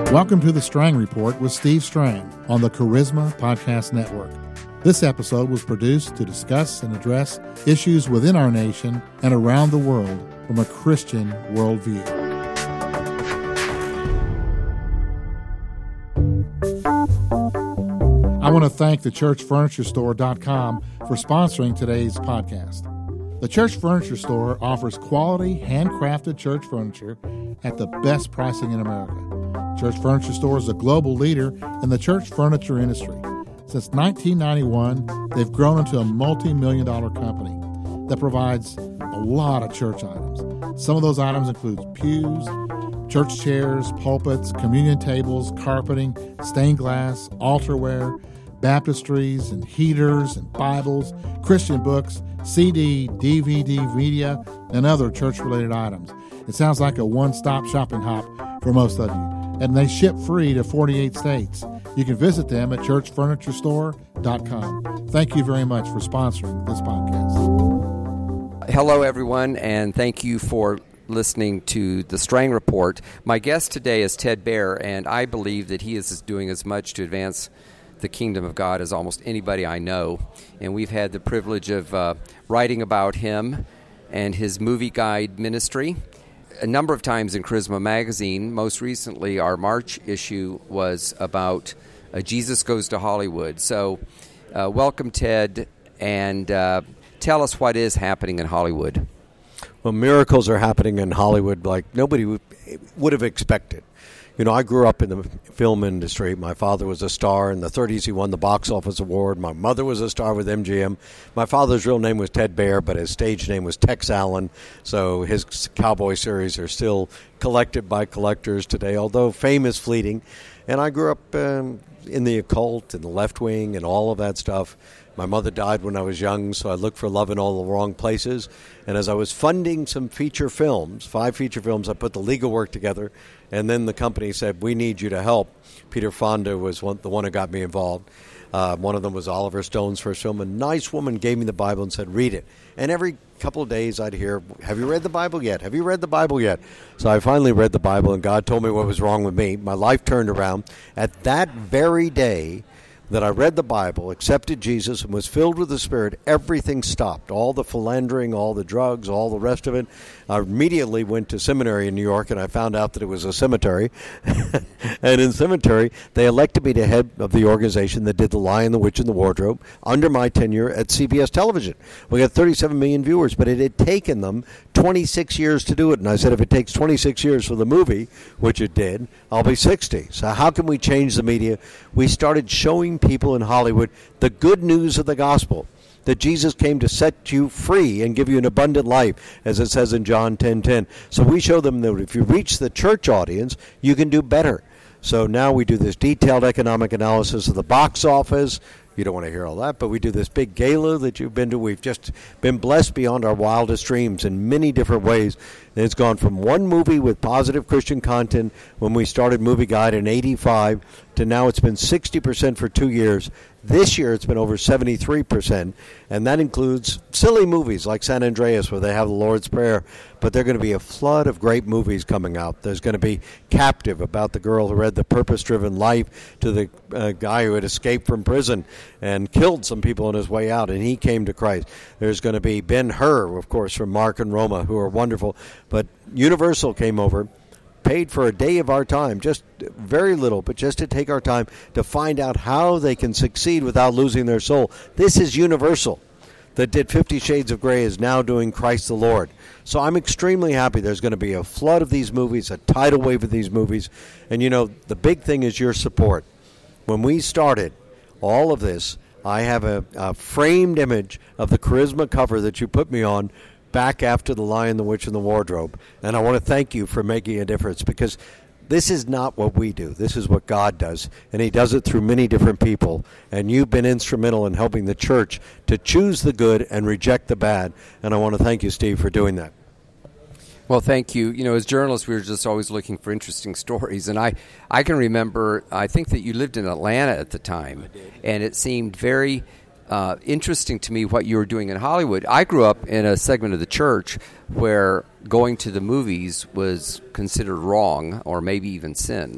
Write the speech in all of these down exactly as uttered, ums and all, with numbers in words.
Welcome to the Strang Report with Steve Strang on the Charisma Podcast Network. This episode was produced to discuss and address issues within our nation and around the world from a Christian worldview. I want to thank the church furniture store dot com for sponsoring today's podcast. The Church Furniture Store offers quality, handcrafted church furniture at the best pricing in America. Church Furniture Store is a global leader in the church furniture industry. Since nineteen ninety-one, they've grown into a multi-million dollar company that provides a lot of church items. Some of those items include pews, church chairs, pulpits, communion tables, carpeting, stained glass, altarware, baptistries, and heaters, and Bibles, Christian books, C D, D V D, media, and other church-related items. It sounds like a one-stop shopping hop for most of you. And they ship free to forty-eight states. You can visit them at church furniture store dot com. Thank you very much for sponsoring this podcast. Hello, everyone, and thank you for listening to the Strang Report. My guest today is Ted Baehr, and I believe that he is doing as much to advance the kingdom of God as almost anybody I know. And we've had the privilege of uh, writing about him and his movie guide ministry a number of times in Charisma Magazine. Most recently, our March issue was about uh, Jesus Goes to Hollywood. So uh, welcome, Ted, and uh, tell us what is happening in Hollywood. Well, miracles are happening in Hollywood like nobody would, would have expected. You know, I grew up in the film industry. My father was a star. In the thirties, he won the box office award. My mother was a star with M G M. My father's real name was Ted Baehr, but his stage name was Tex Allen. So his cowboy series are still collected by collectors today, although fame is fleeting. And I grew up um, in the occult and the left wing and all of that stuff. My mother died when I was young, so I looked for love in all the wrong places. And as I was funding some feature films, five feature films, I put the legal work together. And then the company said, we need you to help. Peter Fonda was one, the one who got me involved. Uh, one of them was Oliver Stone's first film. A nice woman gave me the Bible and said, read it. And every couple of days I'd hear, have you read the Bible yet? Have you read the Bible yet? So I finally read the Bible, and God told me what was wrong with me. My life turned around. At that very day that I read the Bible, accepted Jesus, and was filled with the Spirit, everything stopped. All the philandering, all the drugs, all the rest of it. I immediately went to seminary in New York, and I found out that it was a cemetery. And in seminary, they elected me to head of the organization that did The Lion, the Witch, and the Wardrobe under my tenure at C B S Television. We got thirty-seven million viewers, but it had taken them twenty-six years to do it. And I said, if it takes twenty-six years for the movie, which it did, I'll be sixty. So how can we change the media? We started showing people in Hollywood the good news of the gospel, that Jesus came to set you free and give you an abundant life, as it says in John ten ten. So we show them that if you reach the church audience, you can do better. So now we do this detailed economic analysis of the box office. You don't want to hear all that, but we do this big gala that you've been to. We've just been blessed beyond our wildest dreams in many different ways. And it's gone from one movie with positive Christian content when we started Movie Guide in eighty-five to now it's been sixty percent for two years. This year it's been over seventy-three percent, and that includes silly movies like San Andreas where they have the Lord's Prayer, but there are going to be a flood of great movies coming out. There's going to be Captive, about the girl who read The Purpose-Driven Life, to the uh, guy who had escaped from prison and killed some people on his way out, and he came to Christ. There's going to be Ben-Hur, of course, from Mark and Roma, who are wonderful, but Universal came over, paid for a day of our time, just very little, but just to take our time to find out how they can succeed without losing their soul. This is Universal that did Fifty Shades of Grey is now doing Christ the Lord. So I'm extremely happy. There's going to be a flood of these movies, a tidal wave of these movies. And, you know, the big thing is your support. When we started all of this, I have a, a framed image of the Charisma cover that you put me on back after The Lion, the Witch, and the Wardrobe. And I want to thank you for making a difference, because this is not what we do. This is what God does, and he does it through many different people. And you've been instrumental in helping the church to choose the good and reject the bad. And I want to thank you, Steve, for doing that. Well, thank you. You know, as journalists, we were just always looking for interesting stories. And I, I can remember, I think that you lived in Atlanta at the time. I did. And it seemed very uh, interesting to me what you were doing in Hollywood. I grew up in a segment of the church where going to the movies was considered wrong or maybe even sin.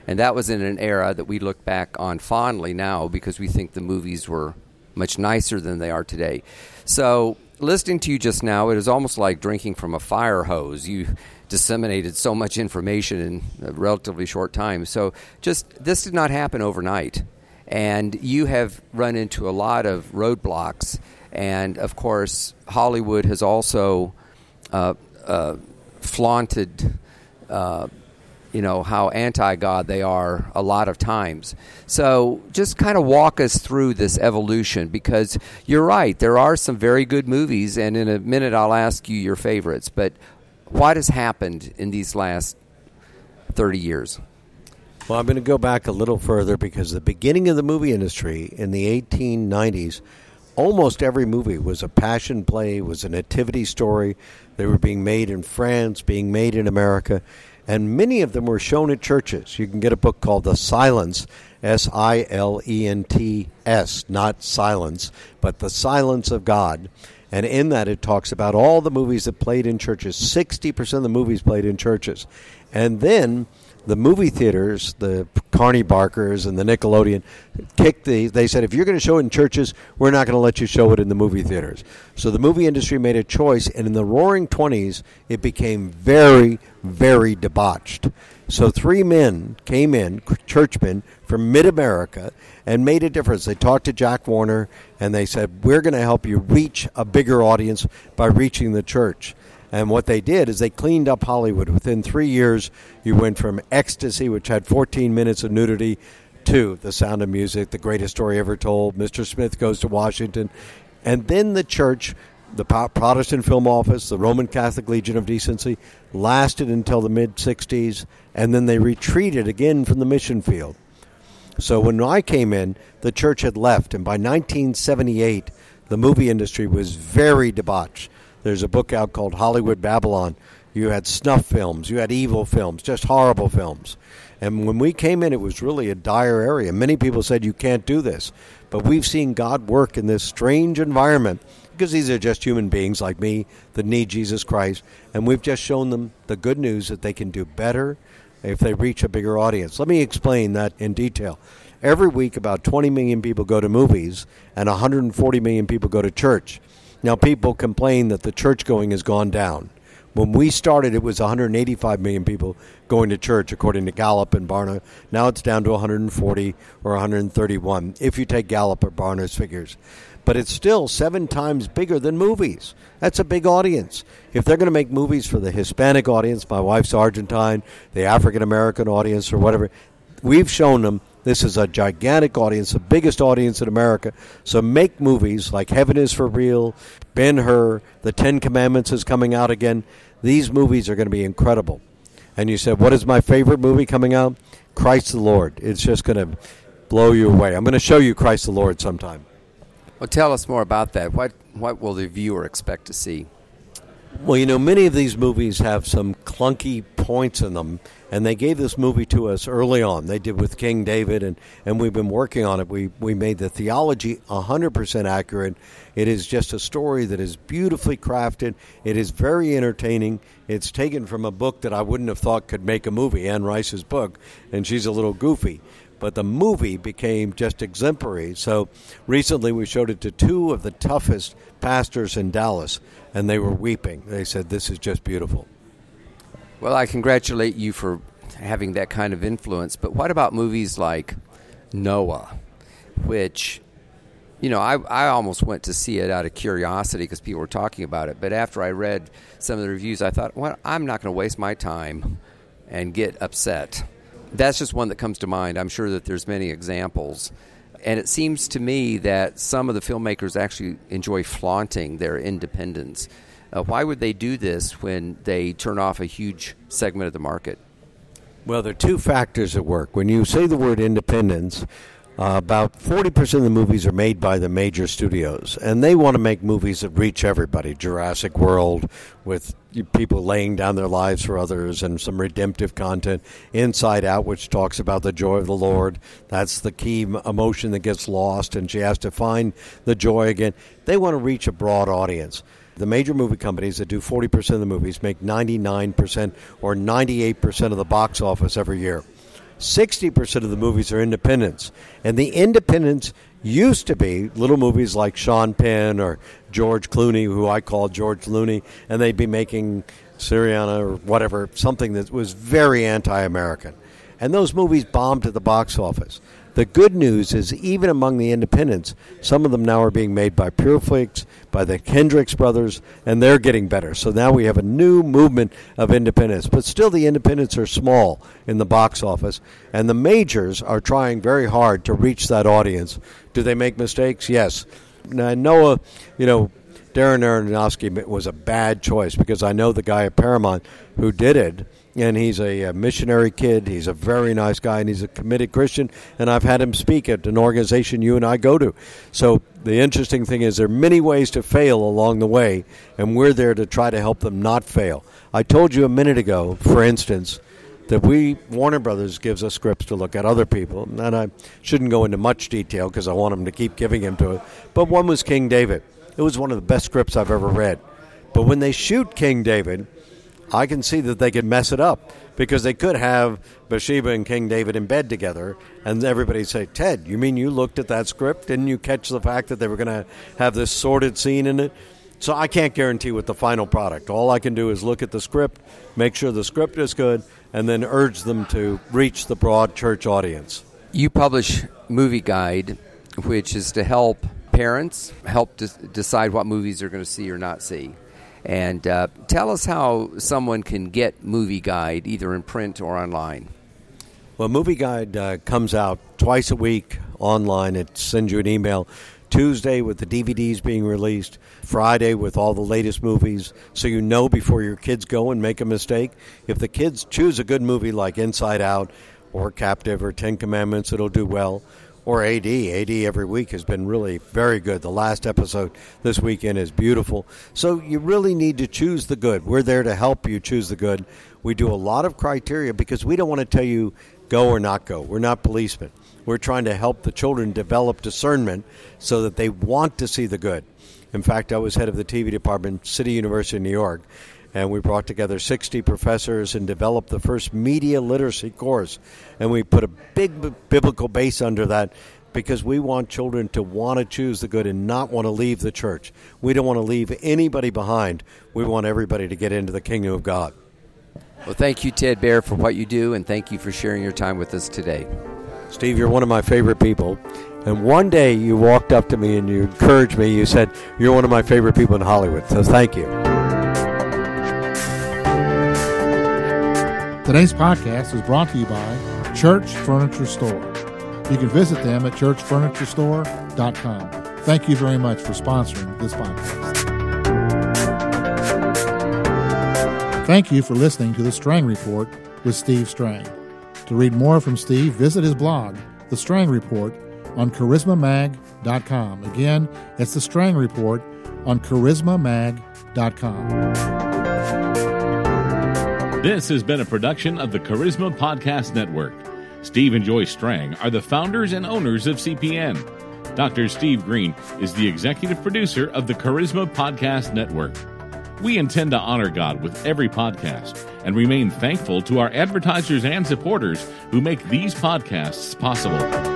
And that was in an era that we look back on fondly now because we think the movies were much nicer than they are today. So listening to you just now, it is almost like drinking from a fire hose. You disseminated so much information in a relatively short time. So just this did not happen overnight. And you have run into a lot of roadblocks. And, of course, Hollywood has also uh, uh, flaunted, uh, you know, how anti-God they are a lot of times. So just kind of walk us through this evolution, because you're right, there are some very good movies, and in a minute I'll ask you your favorites. But what has happened in these last thirty years? Well, I'm going to go back a little further, because the beginning of the movie industry in the eighteen nineties, almost every movie was a passion play, was a nativity story. They were being made in France, being made in America, and many of them were shown at churches. You can get a book called The Silence, S I L E N T S, not silence, but The Silence of God. And in that it talks about all the movies that played in churches. sixty percent of the movies played in churches. And then the movie theaters, the Carney Barkers and the Nickelodeon, kicked the, they said, if you're going to show it in churches, we're not going to let you show it in the movie theaters. So the movie industry made a choice, and in the roaring twenties, it became very, very debauched. So three men came in, churchmen from mid-America, and made a difference. They talked to Jack Warner, and they said, we're going to help you reach a bigger audience by reaching the church. And what they did is they cleaned up Hollywood. Within three years, you went from Ecstasy, which had fourteen minutes of nudity, to The Sound of Music, The Greatest Story Ever Told, Mister Smith Goes to Washington. And then the church, the Protestant Film Office, the Roman Catholic Legion of Decency, lasted until the mid-sixties, and then they retreated again from the mission field. So when I came in, the church had left, and by nineteen seventy-eight, the movie industry was very debauched. There's a book out called Hollywood Babylon. You had snuff films, you had evil films, just horrible films. And when we came in, it was really a dire area. Many people said, you can't do this. But we've seen God work in this strange environment, because these are just human beings like me that need Jesus Christ. And we've just shown them the good news that they can do better if they reach a bigger audience. Let me explain that in detail. Every week, about twenty million people go to movies, and one hundred forty million people go to church. Now, people complain that the church going has gone down. When we started, it was one hundred eighty-five million people going to church, according to Gallup and Barna. Now it's down to one hundred forty or one hundred thirty-one, if you take Gallup or Barna's figures. But it's still seven times bigger than movies. That's a big audience. If they're going to make movies for the Hispanic audience, my wife's Argentine, the African-American audience, or whatever, we've shown them this is a gigantic audience, the biggest audience in America. So make movies like Heaven is for Real, Ben-Hur, The Ten Commandments is coming out again. These movies are going to be incredible. And you said, what is my favorite movie coming out? Christ the Lord. It's just going to blow you away. I'm going to show you Christ the Lord sometime. Well, tell us more about that. What what will the viewer expect to see? Well, you know, many of these movies have some clunky points in them, and they gave this movie to us early on. They did with King David, and, and we've been working on it. We we made the theology one hundred percent accurate. It is just a story that is beautifully crafted. It is very entertaining. It's taken from a book that I wouldn't have thought could make a movie, Anne Rice's book, and she's a little goofy. But the movie became just exemplary. So recently we showed it to two of the toughest pastors in Dallas, and they were weeping. They said, this is just beautiful. Well, I congratulate you for having that kind of influence. But what about movies like Noah, which, you know, I, I almost went to see it out of curiosity because people were talking about it. But after I read some of the reviews, I thought, well, I'm not going to waste my time and get upset. That's just one that comes to mind. I'm sure that there's many examples. And it seems to me that some of the filmmakers actually enjoy flaunting their independence. Uh, why would they do this when they turn off a huge segment of the market? Well, there are two factors at work. When you say the word independence, uh, about forty percent of the movies are made by the major studios, and they want to make movies that reach everybody. Jurassic World, with people laying down their lives for others, and some redemptive content. Inside Out, which talks about the joy of the Lord. That's the key emotion that gets lost, and she has to find the joy again. They want to reach a broad audience. The major movie companies that do forty percent of the movies make ninety-nine percent or ninety-eight percent of the box office every year. sixty percent of the movies are independents. And the independents used to be little movies like Sean Penn or George Clooney, who I call George Looney, and they'd be making Syriana or whatever, something that was very anti-American. And those movies bombed at the box office. The good news is even among the independents, some of them now are being made by Pureflix, by the Hendricks brothers, and they're getting better. So now we have a new movement of independents. But still the independents are small in the box office, and the majors are trying very hard to reach that audience. Do they make mistakes? Yes. Now, Noah, you know, Darren Aronofsky was a bad choice because I know the guy at Paramount who did it, and he's a, a missionary kid. He's a very nice guy, and he's a committed Christian, and I've had him speak at an organization you and I go to. So the interesting thing is there are many ways to fail along the way, and we're there to try to help them not fail. I told you a minute ago, for instance, that we, Warner Brothers, gives us scripts to look at other people, and I shouldn't go into much detail because I want them to keep giving him to it, but one was King David. It was one of the best scripts I've ever read. But when they shoot King David, I can see that they could mess it up because they could have Bathsheba and King David in bed together, and everybody say, Ted, you mean you looked at that script? Didn't you catch the fact that they were going to have this sordid scene in it? So I can't guarantee what the final product. All I can do is look at the script, make sure the script is good, and then urge them to reach the broad church audience. You publish Movie Guide, which is to help parents help de- decide what movies they're going to see or not see. And uh, tell us how someone can get Movie Guide, either in print or online. Well, Movie Guide uh, comes out twice a week online. It sends you an email. Tuesday with the D V Ds being released, Friday with all the latest movies, so you know before your kids go and make a mistake. If the kids choose a good movie like Inside Out or Captive or Ten Commandments, it'll do well. Or A D. A D every week has been really very good. The last episode this weekend is beautiful. So you really need to choose the good. We're there to help you choose the good. We do a lot of criteria because we don't want to tell you go or not go. We're not policemen. We're trying to help the children develop discernment so that they want to see the good. In fact, I was head of the T V department at City University of New York, and we brought together sixty professors and developed the first media literacy course. And we put a big b- biblical base under that because we want children to want to choose the good and not want to leave the church. We don't want to leave anybody behind. We want everybody to get into the kingdom of God. Well, thank you, Ted Baehr, for what you do, and thank you for sharing your time with us today. Steve, you're one of my favorite people. And one day you walked up to me and you encouraged me. You said, you're one of my favorite people in Hollywood. So thank you. Today's podcast is brought to you by Church Furniture Store. You can visit them at church furniture store dot com. Thank you very much for sponsoring this podcast. Thank you for listening to The Strang Report with Steve Strang. To read more from Steve, visit his blog, The Strang Report, on charisma mag dot com. Again, it's The Strang Report on charisma mag dot com. This has been a production of the Charisma Podcast Network. Steve and Joyce Strang are the founders and owners of C P N. Doctor Steve Green is the executive producer of the Charisma Podcast Network. We intend to honor God with every podcast and remain thankful to our advertisers and supporters who make these podcasts possible.